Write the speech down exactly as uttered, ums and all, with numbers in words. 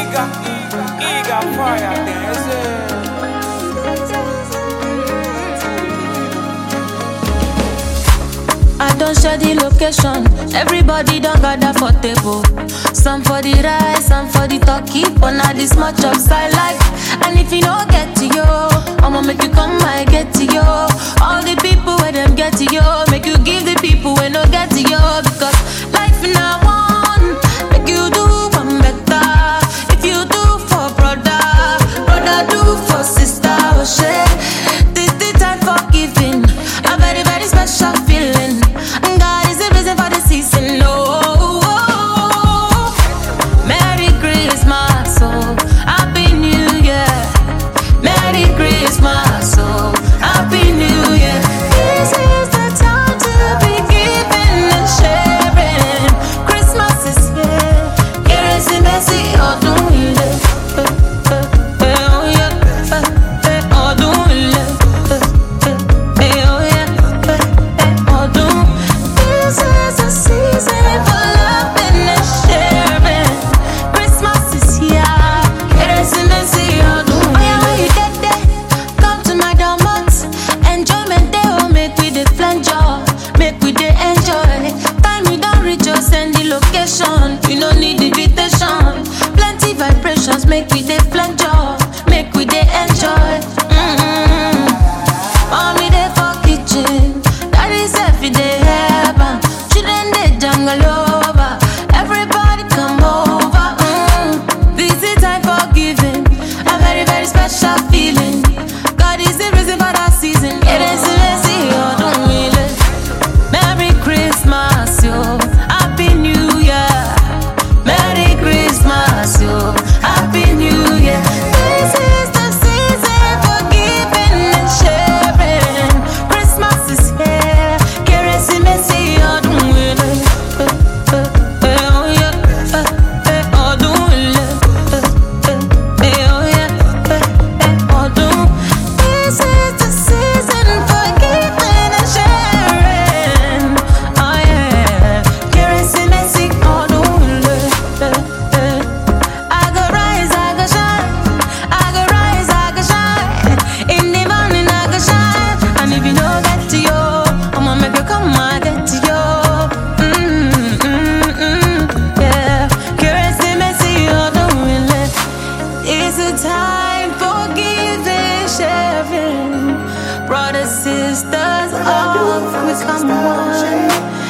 Eager, eager fire dance. I don't share the location. Everybody don't gather for table. Some for the rice, some for the turkey. But now this much of I like. And if you don't get to you, I'ma make you come, I get to you. All the people where them get to you, make you give the people where no get to you. Because life now one, make you do one better. If you do for brother, brother do for sister. Oh shit, this the time for giving. A very very special feeling. God is the reason for the season. Oh, oh, oh. Merry Christmas, oh, Happy New Year. Merry Christmas, oh, Happy New Year. This is the time to be giving and sharing. Christmas is here. Kérésìmesì ọdún ilé. Oh yeah, ọdún ilé. Oh yeah, ọdún. This is the season for loving and sharing. Christmas is here. Kérésìmesì ọdún ilé. Oh yeah, when you get there, come to my domot. Enjoyment day, oh, make we dey flange up, make we dey enjoy. Time you don't reach, just send the location. You no need invitation. Plenty vibrations, make we dey flange up, make we dey enjoy. Mm-hmm. Mommy dey for kitchen, daddy self he dey help am. Children dey jungle over, everybody come over. Mm. This is time for giving, a very very special feeling. God is the reason for that season. Kérésìmesì ọdún ilé. Merry Christmas, yo. Happy New Year. Merry Christmas, yo. Happy New Year. This is the season for giving and sharing. Christmas is here. Kérésìmesì ọdún ilé. Oh yeah, ọdún ilé. Oh yeah, ọdún. This is the season for giving and sharing. Oh yeah, Kérésìmesì ọdún ilé. I go rise, I go shine. I go rise, I go shine. In the morning I go shine. And if you don't get to you, I'ma make you come, I get to you. Mm, mm, mm, yeah. Kérésìmesì ọdún ilé. It's a time for giving, sharing. Brothers, sisters, all we come one.